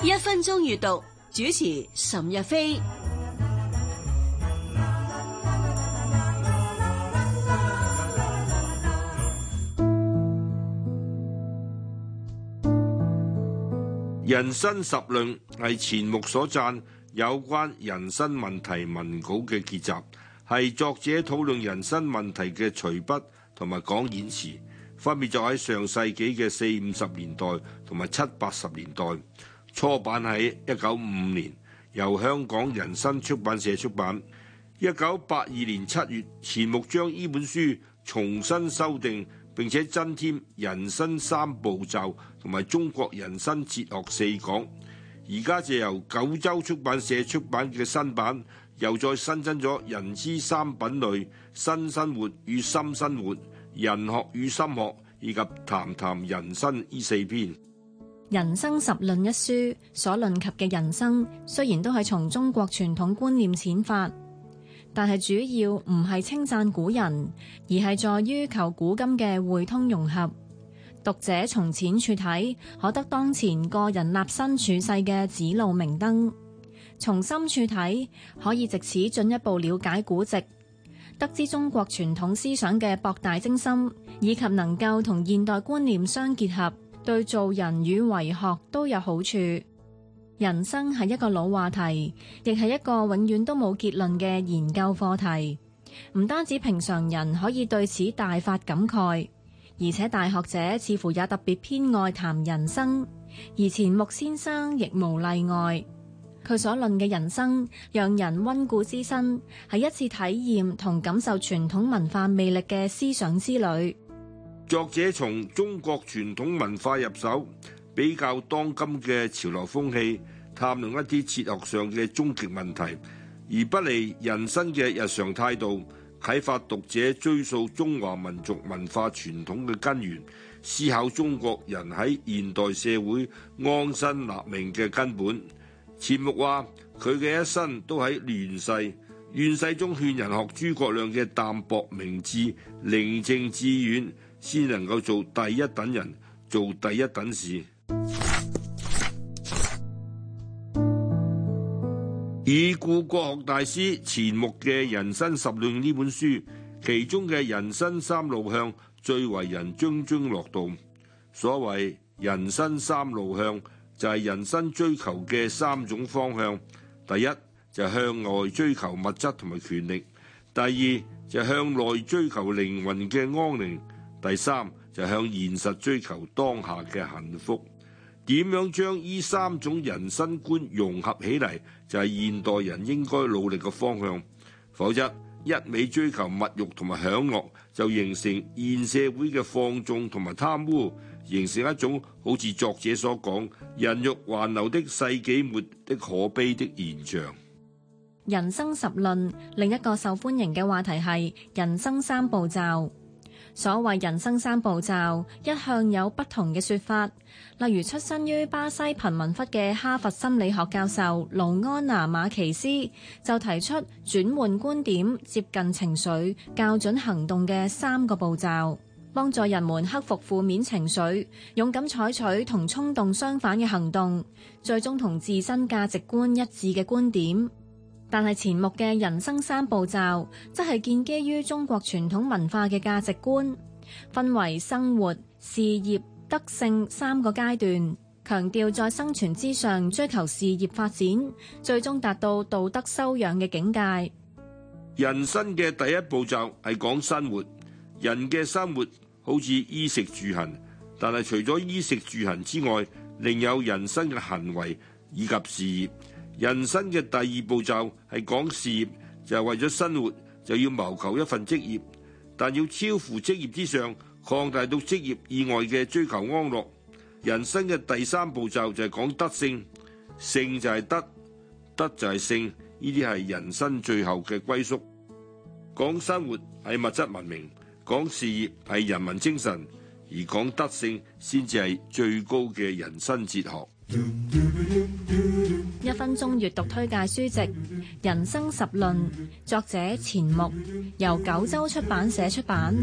1分鐘閱讀，主持岑日飛。 人生十論係錢穆所撰有關人生問題文稿嘅結集，係作者討論人生問題嘅隨筆同埋講演詞，分別就喺上世紀嘅40、50年代同埋70、80年代。初版喺1955年，由香港人生出版社出版。1982年7月，錢穆將呢本書重新修訂，並且增添人生3步驟同埋中國人生哲學4講。而家就由九州出版社出版嘅新版，又再新增咗人之3品類、新生活與心生活、人學與心學，以及談談人生呢4篇。 人生十論一書所論及嘅人生，雖然都係從中國傳統觀念淺發，但係主要唔係稱讚古人，而係在於求古今嘅匯通融合。讀者從淺處睇，可得當前個人立身處世嘅指路明燈；從深處睇，可以藉此進一步了解古籍，得知中國傳統思想嘅博大精深，以及能夠同現代觀念相結合，對做人與為學都有好處。人生係一個老話題，亦係一個永遠都冇結論嘅研究課題。唔單止平常人可以對此大發感慨，而且大學者似乎也特別偏愛談人生，而錢穆先生亦無例外。佢所論嘅人生，讓人溫故知新，係一次體驗同感受傳統文化魅力嘅思想之旅。 作者從中國傳統文化入手，比較當今嘅潮流風氣，探論一啲哲學上嘅終極問題，而不離人生嘅日常態度，啟發讀者追溯中華民族文化傳統嘅根源，思考中國人喺現代社會安身立命嘅根本。錢穆話佢嘅一生都喺亂世中勸人學諸葛亮嘅淡泊明志、寧靜致遠，先能夠做第一等人，做第一等事。已故國學大師錢穆嘅《人生十論》呢本書，其中嘅人生3路向最為人津津樂道。所謂人生3路向，就係人生追求嘅3種方向。第一就係向外追求物質同埋權力，第二就係向內追求靈魂嘅安寧，第三就係向現實追求當下嘅幸福。點樣將呢3種人生觀融合起嚟，就係現代人應該努力嘅方向。否則一味追求物欲同埋享樂，就形成現社會嘅放縱同埋貪污，形成一種好似作者所講人欲橫流的世紀末的可悲的現象。 人生十論另一個受歡迎嘅話題係人生3步驟。所謂人生3步驟，一向有不同嘅說法。例如出身於巴西貧民窟嘅哈佛心理學教授盧安娜馬奇斯就提出轉換觀點、接近情緒、校準行動嘅3個步驟，幫助人們克服負面情緒，勇敢採取同衝動相反嘅行動，最終同自身價值觀一致嘅觀點。但係錢穆嘅人生3步驟，則係建基於中國傳統文化嘅價值觀，分為生活、事業、德性3個階段，強調在生存之上追求事業發展，最終達到道德修養嘅境界。 人生嘅第一步驟係講生活，人嘅生活好似衣食住行，但係除咗衣食住行之外，另有人生嘅行為以及事業。人生嘅第2步驟係講事業，就係為咗生活就要謀求一份職業，但要超乎職業之上，擴大到職業以外嘅追求安樂。人生嘅第3步驟就係講德性，性就係德，德就係性，呢啲係人生最後嘅歸宿。講生活係物質文明，講事業係人民精神，而講德性先至係最高嘅人生哲學。 1分鐘閱讀推介書籍《人生十論》，作者錢穆，由九州出版社出版。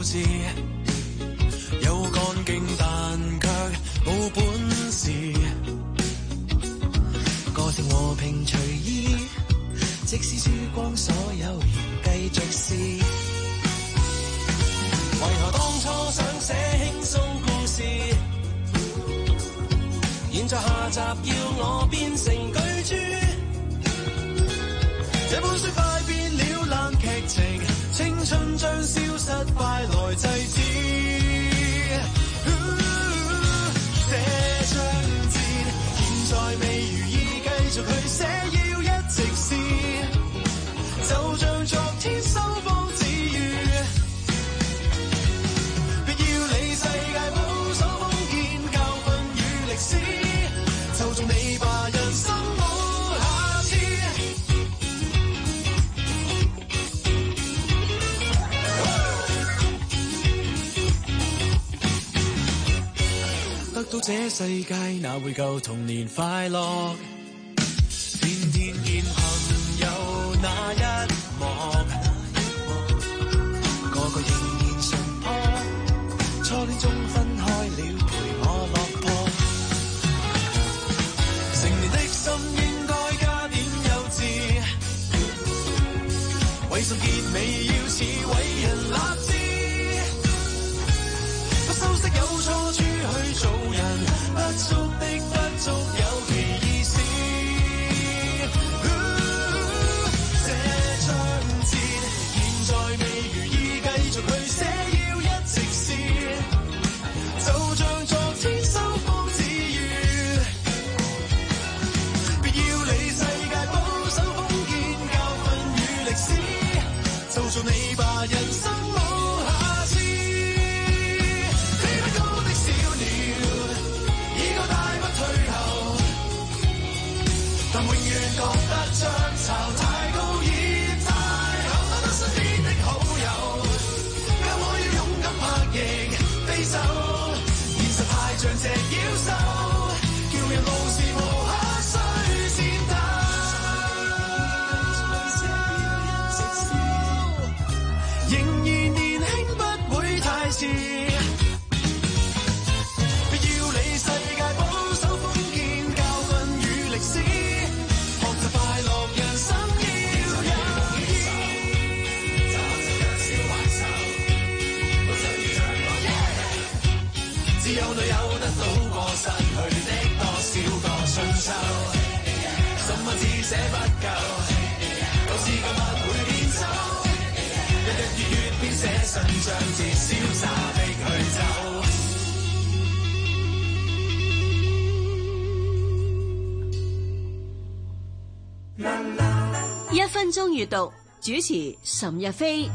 志，有幹勁但卻冇本事，個性和平隨意，即使輸光所有仍繼續試。為何當初想寫輕鬆故事，現在下集要我變成巨著？這本書快變了爛劇情，青春將消失，快來制止。這場戰現在未如意，繼續去寫，要一直試，就像昨天收放自如。別要理世界保守封建教訓與歷史，就做你吧，人生冇下次。得到這世界哪會夠童年快樂，天天見朋友那一幕，個個仍然淳樸，初戀中分開了陪我落魄，成年的心應該加點幼稚，為什結尾要似偉人立志，不修飾有錯處去做人，不足的不足有其意思。這場戰現在未如意，繼續去寫，要一直試，就像昨天收放自如。別要理世界保守封建教訓與歷史，就做你吧，人生冇下次。飛不高的小鳥，已夠大不退後，但永遠覺得漲潮太高已太後，多得身邊的好友，教我要勇敢拍翼飛走，現實太像隻妖獸，叫人無時無刻需戰鬥，仍然年輕不會太遲。別要理世界保守封建教訓與歷史，學習快樂人生要有意。只有女友得到過失去的多少個春秋，什麼字寫不夠，舊事舊物會變醜，日日月月編寫信章節，瀟灑的去走。 1分鐘閱讀，主持岑日飛。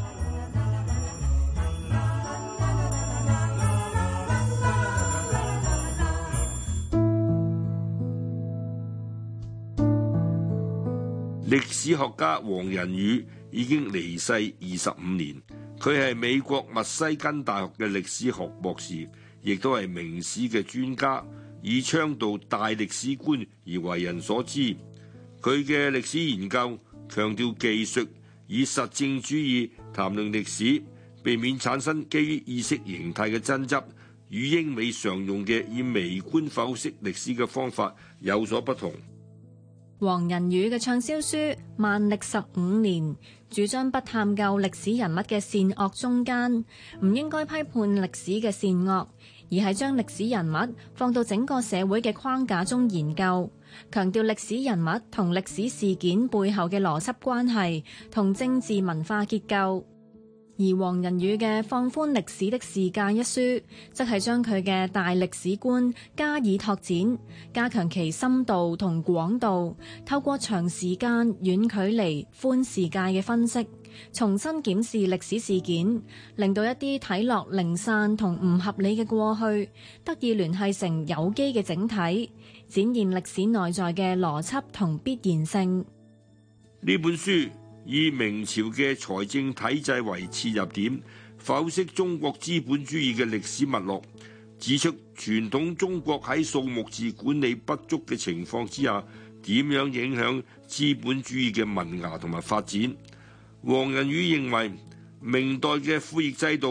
歷史學家黃仁宇已經離世25年，佢係美國密西根大學嘅歷史學博士，亦都係明史嘅專家，以倡導大歷史觀而為人所知。佢嘅歷史研究強調技術，以實證主義談論歷史，避免產生基於意識形態嘅爭執，與英美常用嘅以微觀剖析歷史嘅方法有所不同。 黃仁宇嘅暢銷書《萬歷15年》主張不探究歷史人物嘅善惡中間，唔應該批判歷史嘅善惡，而係將歷史人物放到整個社會嘅框架中研究，強調歷史人物同歷史事件背後嘅邏輯關係同政治文化結構。而黃仁宇嘅《放寬歷史的視界》一書，則係將佢嘅大歷史觀加以拓展，加強其深度同廣度，透過長時間、遠距離、寬視界嘅分析，重新檢視歷史事件，令到一啲睇落零散同唔合理嘅過去，得以聯繫成有機嘅整體，展現歷史內在嘅邏輯同必然性。 呢本書以明朝嘅財政體制為切入點，剖析中國資本主義嘅歷史脈絡，指出傳統中國喺數目字管理不足嘅情況之下，點樣影響資本主義嘅萌芽同埋發展。黃仁宇認為，明代嘅賦役制度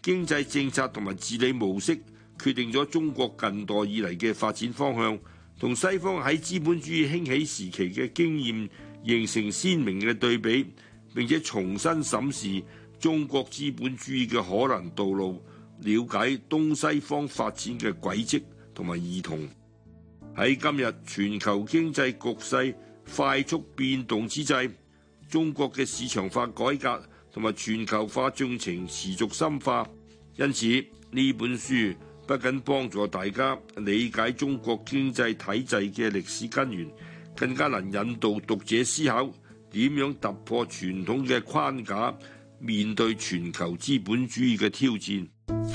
經濟政策同埋治理模式決定咗中國近代以嚟嘅發展方向，同西方喺資本主義興起時期嘅經驗形成鮮明嘅對比，並且重新審視中國資本主義嘅可能道路，了解東西方發展嘅軌跡同埋異同。喺今日全球經濟局勢快速變動之際，中國嘅市場化改革同埋全球化進程持續深化，因此呢本書不僅幫助大家理解中國經濟體制嘅歷史根源，更加能引導讀者思考點樣突破傳統嘅框架，面對全球資本主義嘅挑戰。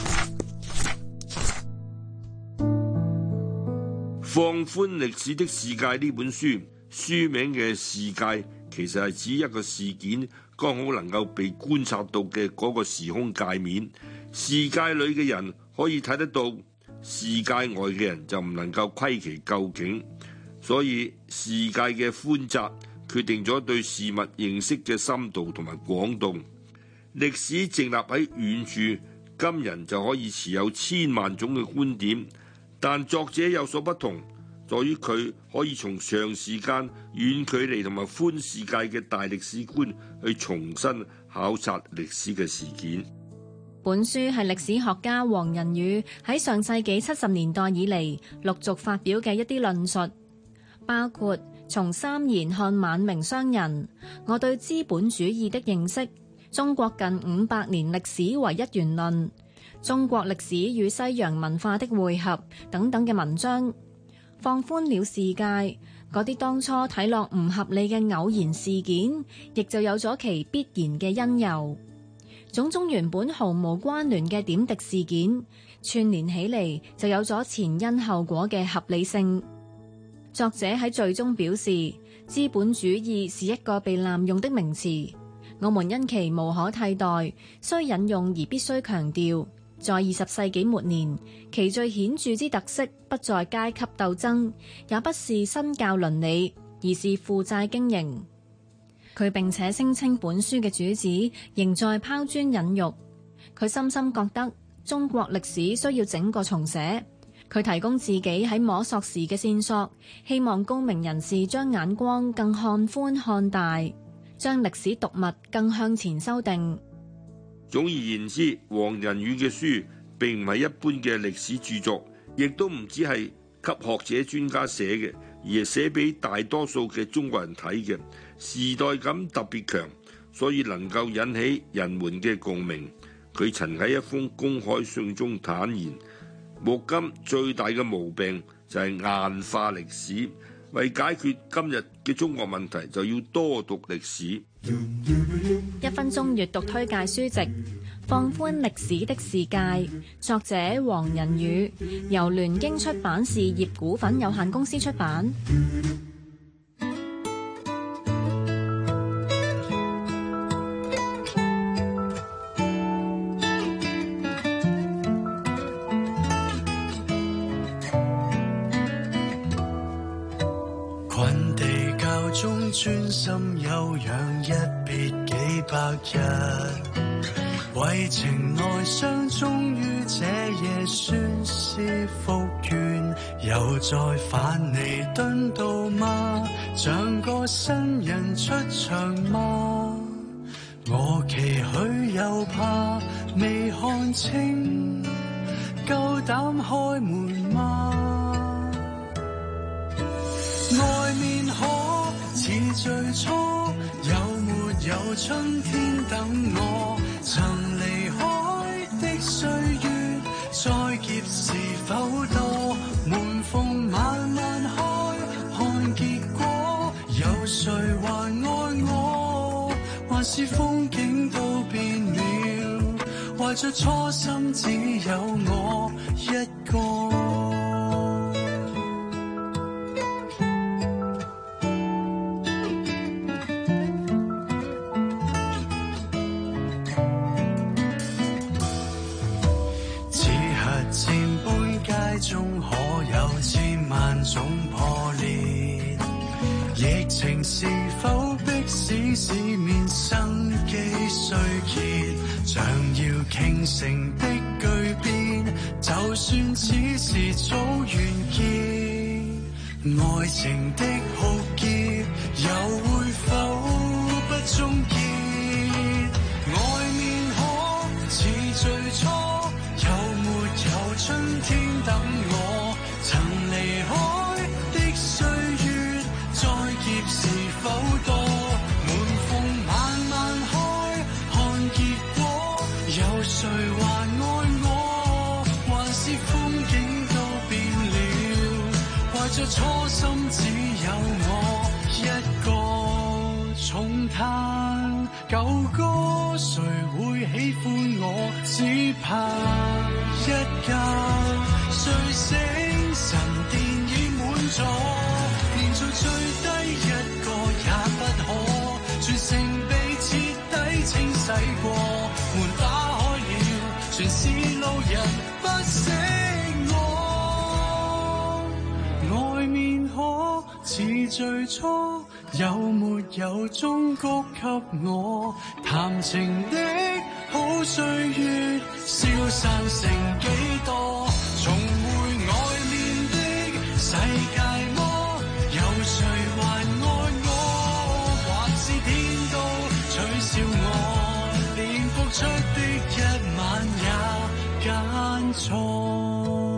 放寬歷史的視界呢本書，書名嘅視界其實係指一個事件剛好能夠被觀察到嘅嗰個時空界面，視界裏嘅人可以睇得到，視界外嘅人就唔能夠窺其究竟。所以視界嘅寬窄決定咗對事物認識嘅深度同埋廣度。歷史靜立喺遠處，今人就可以持有千萬種嘅觀點，但作者有所不同，在於佢可以從長時間、遠距離同埋寬視界嘅大歷史觀去重新考察歷史嘅事件。 本書係歷史學家黃仁宇喺上世紀70年代以嚟陸續發表嘅一啲論述，包括從三言看晚明商人、我對資本主義的認識、中國近500年歷史為一元論、中國歷史與西洋文化的匯合等等嘅文章，放寬了視界，嗰啲當初睇落唔合理嘅偶然事件，亦就有咗其必然嘅因由。種種原本毫無關聯嘅點滴事件，串聯起嚟就有咗前因後果嘅合理性。作者喺序中表示，資本主義是一個被濫用的名詞，我們因其無可替代，需引用而必須強調，在20世紀末年，其最顯著之特色不在階級鬥爭，也不是新教倫理，而是負債經營。佢並且聲稱本書嘅主旨仍在拋磚引玉，佢深深覺得中國歷史需要整個重寫。佢提供自己喺摸索時嘅線索，希望高明人士將眼光更看寬看大，將歷史讀物更向前修訂。 總而言之，黃仁宇嘅書並唔係一般嘅歷史著作，亦都唔只係給學者專家寫嘅，而係寫俾大多數嘅中國人睇嘅，時代感特別強，所以能夠引起人們嘅共鳴。佢曾喺一封公開信中坦言，目今最大嘅毛病就係硬化歷史，為解決今日嘅中國問題，就要多讀歷史。 1分鐘閱讀推介書籍《放寬歷史的視界》，作者黃仁宇，由聯經出版事業股份有限公司出版。 群地教中專心休養，一別幾百日，為情內傷，終於這夜宣示復原，又再返彌敦道嗎？像個新人出場嗎？我期許又怕未看清，夠膽開門嗎？外面可似最初，有沒有春天等我？曾離開的歲月，再劫是否多？門縫慢慢開，看結果，有誰還愛我？還是風景都變了？懷着初心，只有我一個。中可有千萬種破裂，疫情是否迫使市面生機衰竭？ 像要傾城的巨變，就算此時早完結，愛情的浩劫又會否不終結？外面可似最初，有沒有春天等我？曾離開的歲月，再劫是否多？門縫慢慢開，看結果，有誰還愛我？還是風景都變了？懷着初心，只有我一個，重彈舊歌，誰會喜歡我？只怕一覺睡醒，神殿已滿座，連在最低一個也不可，全城被徹底清洗過，門打開了，全是路人不識我，外面可似最初，有沒有忠告給我？談情的好歲月，消散成幾多？重回外面的世界麼？有誰還愛我？還是天都取笑我？連復出的一晚也揀錯。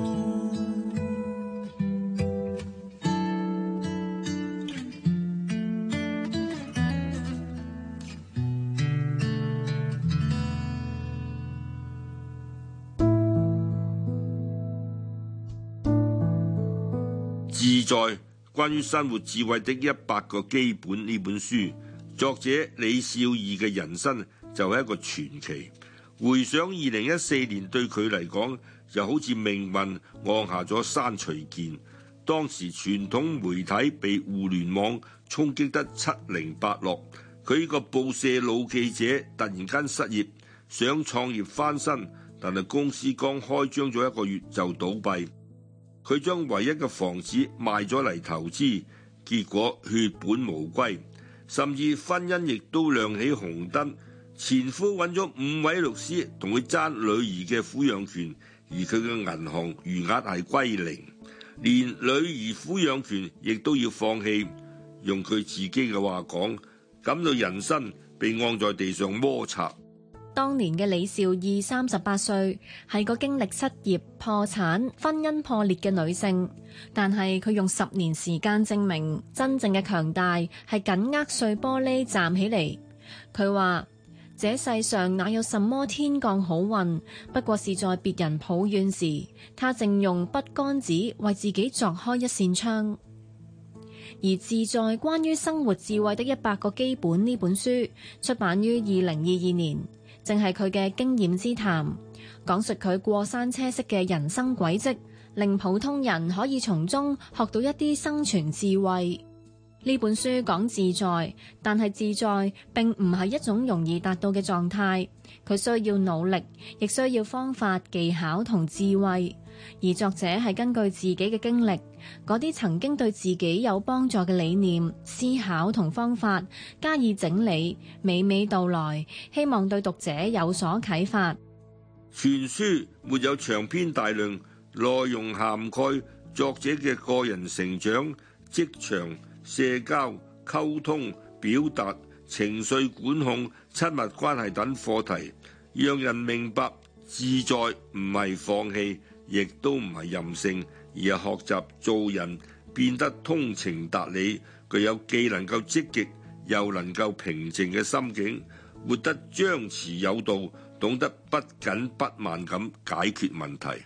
自在關於生活智慧的100個基本呢本書，作者李少義嘅人生就係一個傳奇。回想2014年對佢嚟講，就好似命運按下咗刪除鍵。當時傳統媒體被互聯網衝擊得七零八落，佢呢個報社老記者突然間失業，想創業翻身，但係公司剛開張咗1個月就倒閉。佢將唯一嘅房子賣咗嚟投資，結果血本無歸，甚至婚姻亦都亮起紅燈。前夫揾咗5位律師同佢爭女兒嘅撫養權，而佢嘅銀行餘額係歸零，連女兒撫養權亦都要放棄。用佢自己嘅話講，感到人生被按在地上摩擦。 當年嘅李兆義38歲，係個經歷失業、破產、婚姻破裂嘅女性，但係佢用10年時間證明真正嘅強大係緊握碎玻璃站起嚟。佢話：這世上哪有什麼天降好運，不過是在別人抱怨時，他正用筆桿子為自己鑿開一扇窗。而自在關於生活智慧的100個基本呢本書出版於2022年。正係佢嘅經驗之談，講述佢過山車式嘅人生軌跡，令普通人可以從中學到一啲生存智慧。呢本書講自在，但係自在並唔係一種容易達到嘅狀態，佢需要努力，亦需要方法、技巧同智慧。而作者係根據自己嘅經歷，嗰啲曾經對自己有幫助嘅理念、思考同方法加以整理，娓娓道來，希望對讀者有所啟發。 全書沒有長篇大論，內容涵蓋作者嘅個人成長、職場、社交、溝通、表達、情緒管控、親密關係等課題，讓人明白自在唔係放棄，亦都唔係任性，而係學習做人，變得通情達理，具有既能夠積極又能夠平靜嘅心境，活得張弛有道，懂得不緊不慢咁解決問題。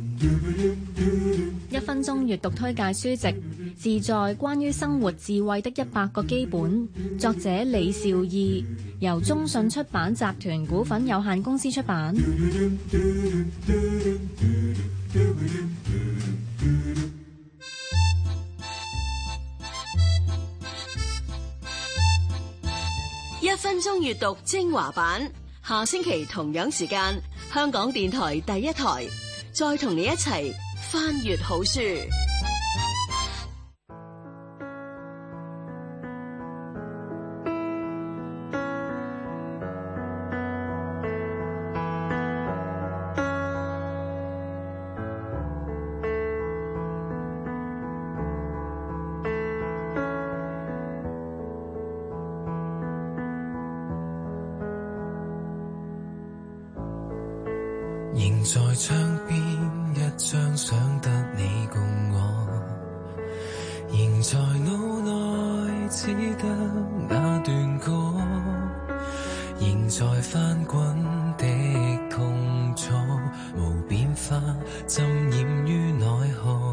1分鐘閱讀推介書籍《自在關於生活智慧的100個基本》，作者李兆義，由中信出版集團股份有限公司出版。 1分鐘閱讀精華版，下星期同樣時間，香港電台第1台，再同你一齊翻閱好書。 仍在窗邊一張想得你共我，仍在腦內只得那段歌，仍在翻滾的痛楚，無變化浸染於奈何，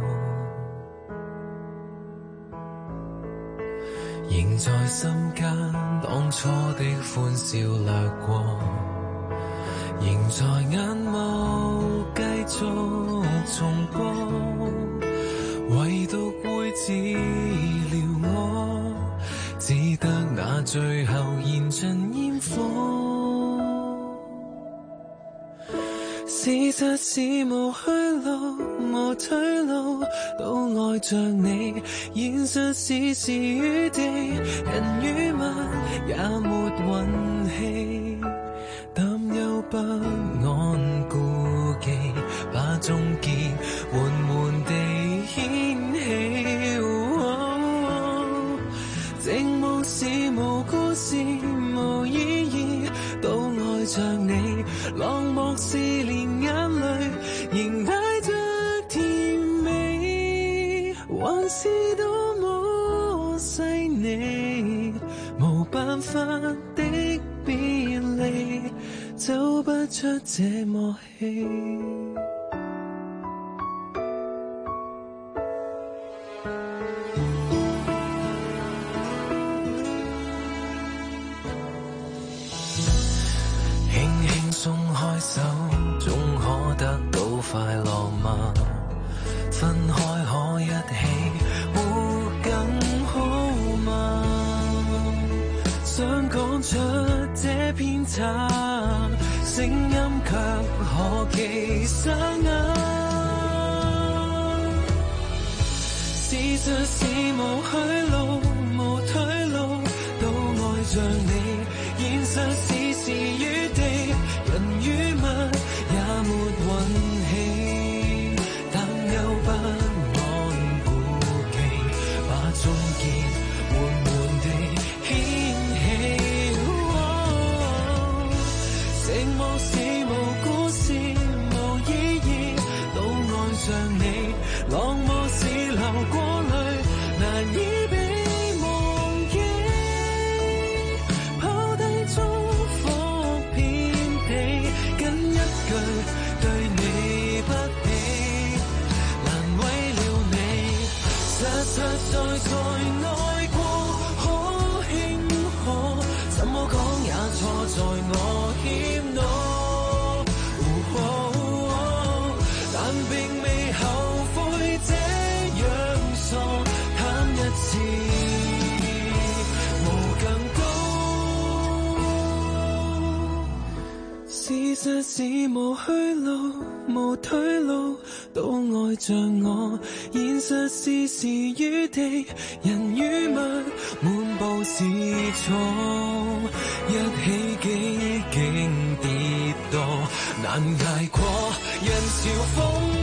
仍在心間當初的歡笑掠過，仍在眼眸繼續重播，唯獨會治療我，只得那最後燃盡煙火。事實是無去路無退路，都愛着你，現實是時與地，人與物也沒運氣，擔憂不安顧忌，把終結緩緩地掀起，寂寞是無故事無意義，都愛着你，冷漠是連眼淚仍帶着甜美，還是多麼細膩，無辦法的別離，走不出這默契。輕輕鬆開手，總可得到快樂嗎？分開可一起，更好嗎？想講出這偏差，聲音卻可記沙啞。事實是無去路無退路，都愛着你，現實是時與地，人與物也沒運氣，擔憂不安顧忌，把終結緩緩地掀起，寂寞是無故事無意義，都愛着你，冷漠是流過淚難以被忘記，拋低祝福遍地，跟一句對你不起，難為了你，實實在在愛過好輕可，怎麼講也錯在我欠懦，但並未後悔這樣傻，貪一次無更高。事實是無去路無退路，都愛着我，現實是時與地，人與物滿布是錯，一起幾經跌墮，難捱過人潮風